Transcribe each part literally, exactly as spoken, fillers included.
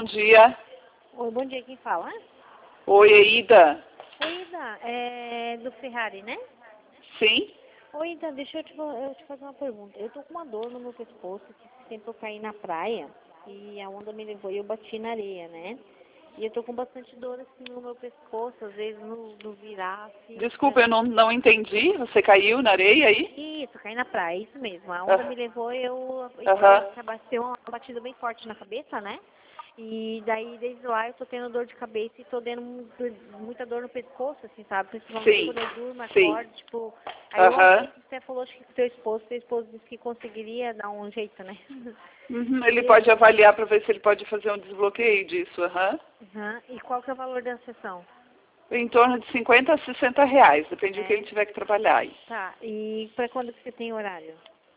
dia. Oi, bom dia, quem fala? Oi, é Ida. Oi, Ida, é do Ferrari, né? Sim? Oi, Ida, deixa eu te, fa- eu te fazer uma pergunta. Eu tô com uma dor no meu pescoço, que esse tempo eu caí na praia e a onda me levou e eu bati na areia, né? E eu tô com bastante dor assim no meu pescoço, às vezes no, no virar, assim. Desculpa, eu não, não entendi. Você caiu na areia aí? Isso, caí na praia, isso mesmo. A onda Ah, me levou e eu, e Aham. eu bateu uma batida bem forte na cabeça, né? E daí, desde lá, eu tô tendo dor de cabeça e tô tendo mu- muita dor no pescoço, assim, sabe? Principalmente Sim. quando eu durmo, Sim. acordo, tipo... Aí eu achei Aham. que você falou, acho que com teu esposo, teu esposo disse que conseguiria dar um jeito, né? Uhum, Ele E, pode avaliar para ver se ele pode fazer um desbloqueio disso. Aham. aham. E qual que é o valor da sessão? Em torno de cinquenta a sessenta reais, depende do que É? ele tiver que trabalhar aí. Tá, e pra quando que você tem horário?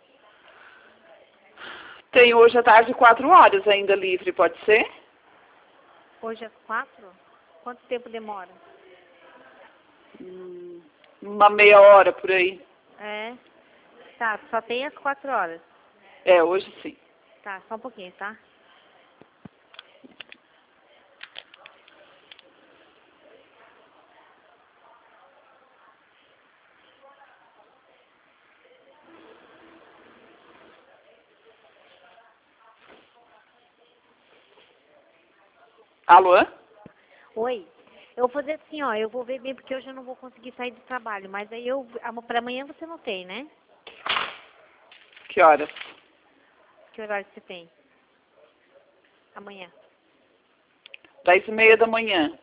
Tem hoje à tarde quatro horas ainda livre, pode ser? Hoje às quatro? Quanto tempo demora? Hum, Uma meia hora por aí. É? Tá, só tem às quatro horas. É, hoje sim. Tá, só um pouquinho, tá? Alô? Oi. Eu vou fazer assim, ó, eu vou ver bem porque hoje eu não vou conseguir sair do trabalho, mas aí eu, ama- pra amanhã você não tem, né? Que horas? Que horário você tem? Amanhã. Dez e meia da manhã.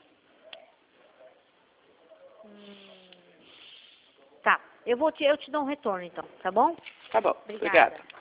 Hum, tá, eu vou te, eu te dou um retorno então, tá bom? Tá bom. Obrigada. Obrigada.